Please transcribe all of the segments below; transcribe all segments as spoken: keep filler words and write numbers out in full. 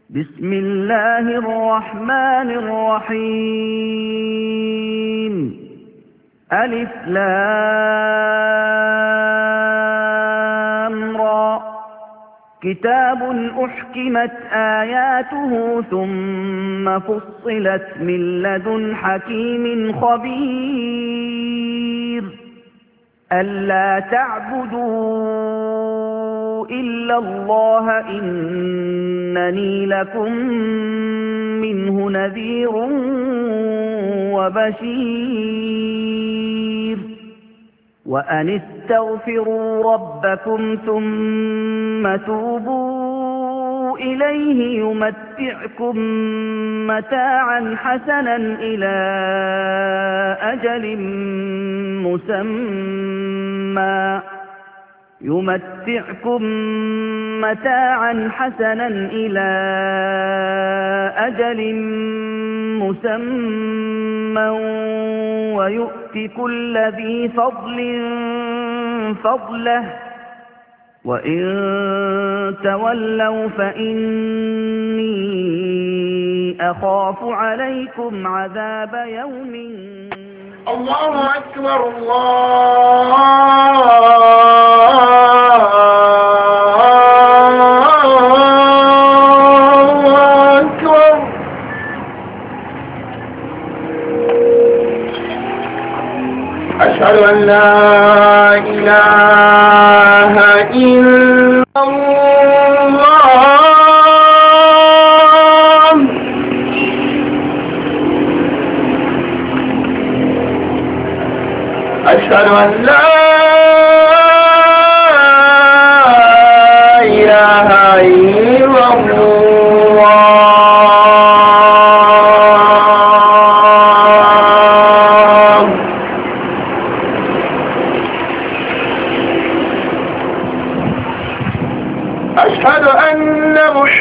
بسم الله الرحمن الرحيم ألف لام را كتاب أحكمت آياته ثم فصلت من لدن حكيم خبير ألا تعبدوا إلا الله إنني لكم منه نذير وبشير وأن استغفروا ربكم ثم توبوا إليه يمتعكم متاعا حسنا إلى أجل مسمى يمتعكم متاعا حسنا إلى أجل مسمى ويؤت كل ذي فضل فضله وإن تولوا فإني أخاف عليكم عذاب يوم. الله أكبر الله أكبر. أشهد أن لا إله إلا الله أشهد أن لا إله إلا الله أشهد أن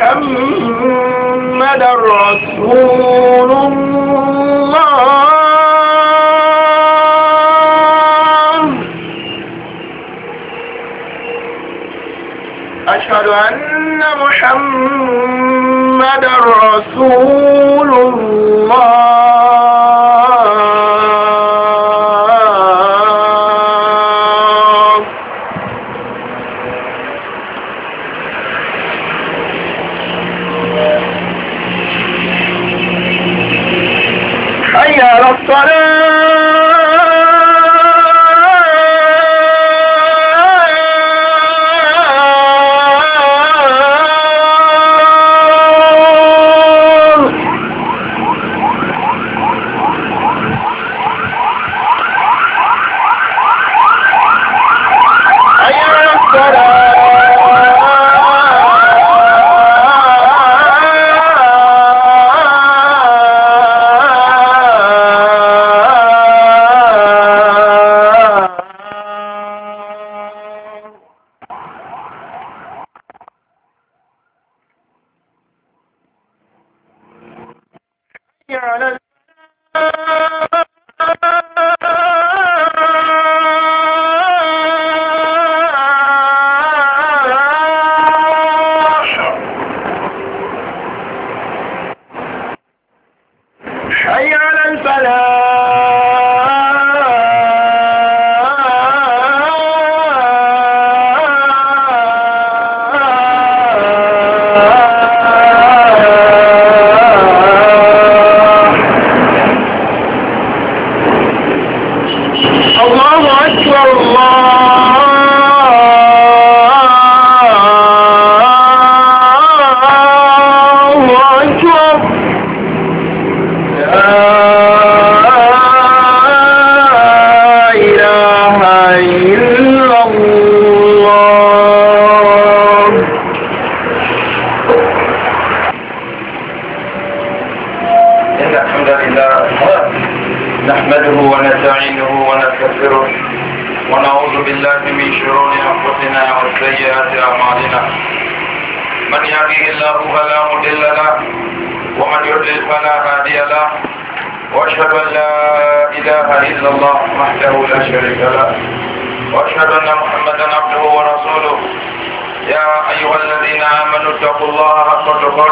محمدا رسول الله أشهد أن محمدا رسول الله حي على الصلاة على حي على الفلاح الله أكبر الله أكبر. لا إله إلا الله. إن الحمد لله نحمده ونستعينه ونستغفره ونعوذ بالله من شرور أنفسنا وسيئات أعمالنا من يهده الله فلا مضل له ومن يضلل فلا هادي له وأشهد أن لا إله إلا الله وحده لا شريك له وأشهد أن محمدا عبده ورسوله. يا أيها الذين آمنوا اتقوا الله حق تقاته